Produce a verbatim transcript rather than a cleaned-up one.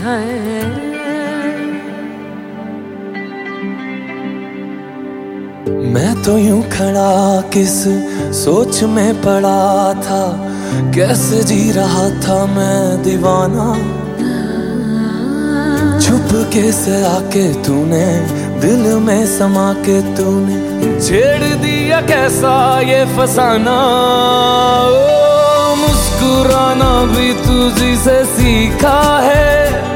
मैं तो यूं खड़ा किस सोच में पड़ा था, कैसे जी रहा था मैं दीवाना। छुप के से आके तूने दिल में समा के तूने छेड़ दिया कैसा ये फसाना। ओ मुस्कुराना भी तुझी से सीखा है,